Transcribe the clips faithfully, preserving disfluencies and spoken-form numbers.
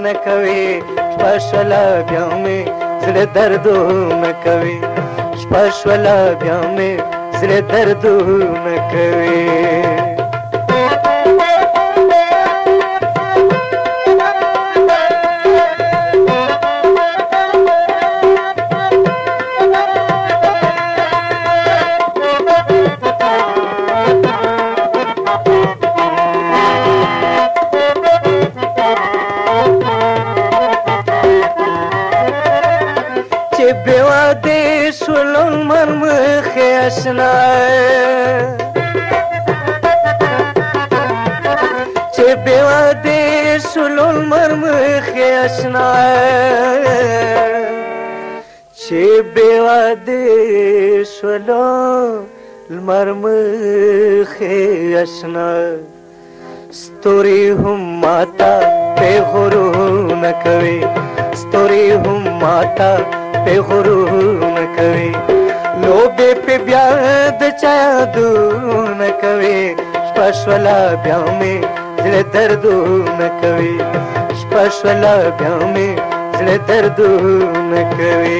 نه کوي شپه شوله بیا مې زړه دردونه کوي شپه شوله بیا مې زړه دردونه کوي بیواده شلون مرمخی اشنا چه بیواده شلون مرمخی اشنا چه بیواده شلون مرمخی اشنا ستوری هم ماتا پی غرور نکوی ستوری هم ماتا पे गुरूर न कवे लोबे पे ब्याद चादू न कवे स्पर्शवला ब्या में जड़े दर्दू न कवे स्पर्शवला ब्या में जड़े दर्दू न कवे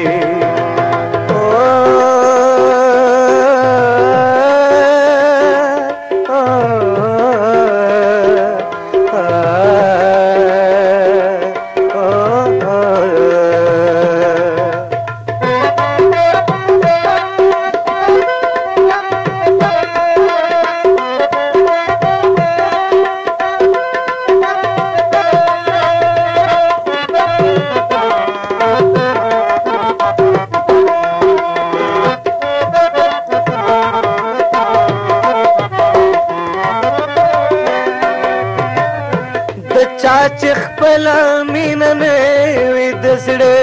चाच खपला मीन ने विदसड़े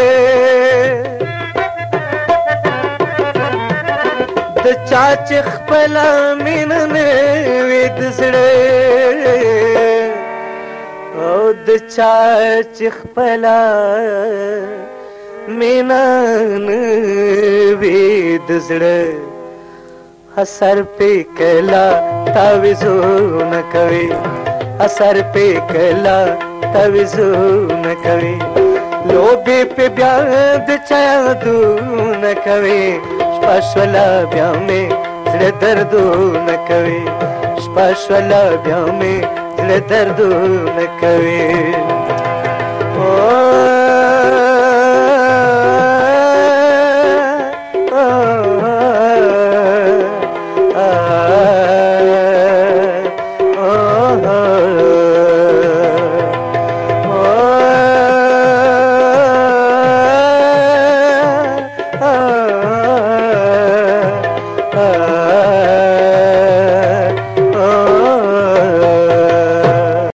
द चाच खपला मीन ने विदसड़े ओ द चाच खपला मीन ने विदसड़े असर पे कला ताविजो न कवे असर पे कला तविजो न कवे लोबे पे ब्याद चादू न कवे स्पर्शवला ब्या में जड़े दर्दू न कवे स्पर्शवला ब्या में जड़े दर्दू न कवे